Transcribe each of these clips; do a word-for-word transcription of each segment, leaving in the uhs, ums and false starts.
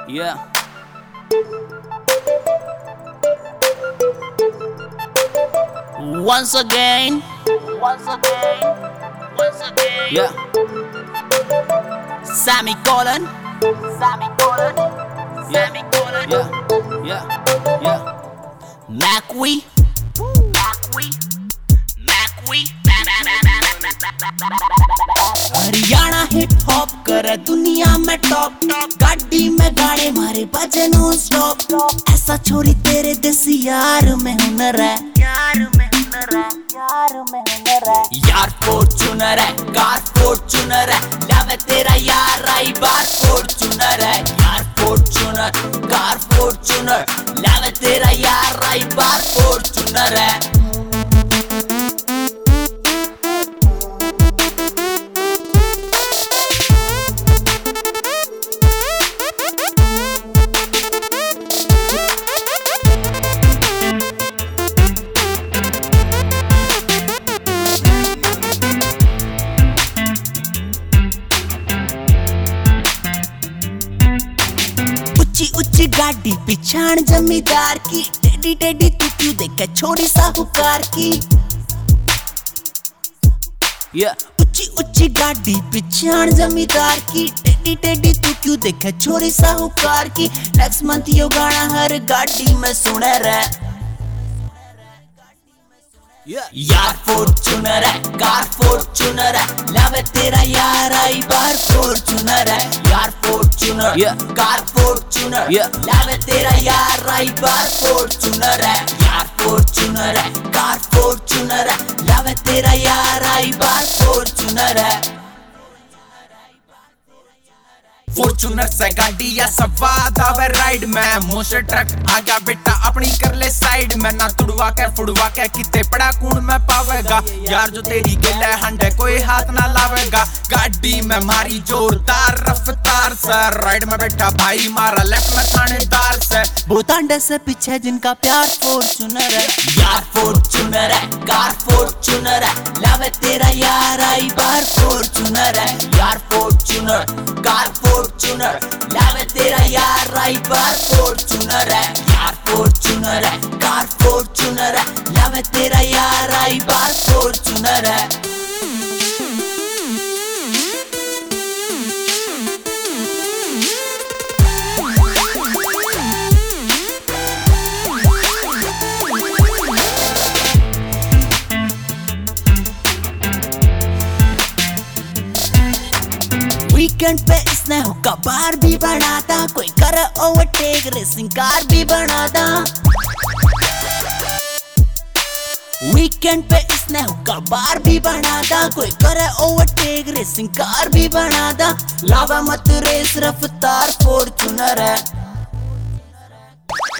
Yeah. Once again, once again, once again. Yeah. Semicolon, semicolon, semicolon. Yeah, yeah, yeah. Macwee, Macwee, Macwee. Haryana hip hop करे दुनिया में top गाड़ी में गाने मारे बजे नॉन स्टॉप ऐसा छोरी तेरे देसी यार में हुनर है यार में हुनर है यार में हुनर है यार फॉर्च्यूनर है कार फॉर्च्यूनर है लावे तेरा यार आई बार फॉर्च्यूनर है यार फॉर्च्यूनर कार फॉर्च्यूनर लावे तेरा यार आई बार फॉर्च्यूनर है उच्ची गाड़ी पिछाड़ जमींदार की टेडी टेडी तू क्यों देखे छोरी साहूकार की yeah. उच्ची उच्ची गाड़ी पिछाड़ जमींदार की टेडी टेडी तू क्यों देखे छोरी साहूकार की नेक्स्ट मंथ यो गाना हर गाड़ी में सुने रे yeah. यार फॉर्च्यूनर है कार फॉर्च्यूनर है लावे तेरा यार आई बार फॉर्च्यूनर है यार Fortuner yeah. Car Fortuner yeah. लावे तेरा यार आई बार फॉर्च्यूनर है यार फॉर्च्यूनर है कार फॉर्च्यूनर है लावे तेरा यार आई बार फॉर्च्यूनर है फॉर्च्यूनर से गाड़ी या सवाद आवे राइड में मोशे ट्रक आ गया बेटा अपनी कर ले साइड में ना तुड़वा के फुड़वा के किते पड़ा कूड़ में पावेगा यार जो तेरी गिले हंडे कोई हाथ ना लावेगा गाड़ी में मारी जोरदार रफ्तार से राइड में बैठा भाई मारा लेफ्ट में थानेदार से भूतांडे से पीछे जिनका प्यार फॉर्च्यूनर है यार फॉर्च्यूनर है कार फॉर्च्यूनर है लावे तेरा यार आई बार फॉर्च्यूनर है यार फॉर्च्यूनर कार फॉर्च्यूनर लावे तेरा यार आई बार फॉर्च्यूनर है यार फॉर्च्यूनर है कार फॉर्च्यूनर है लावे तेरा यार आई बार फॉर्च्यूनर है वीकेंड पे इसने हुक्का बार भी बनाता कोई करे ओवरटेक रेसिंग कार भी बनाता वीकेंड पे इसने हुक्का बार भी बनाता कोई करे ओवरटेक रेसिंग कार भी बनाता लावा मत रेस रफ्तार फॉर्च्यूनर है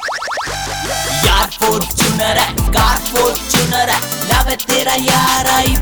यार फॉर्च्यूनर है कार फॉर्च्यूनर है लावे तेरा यार आई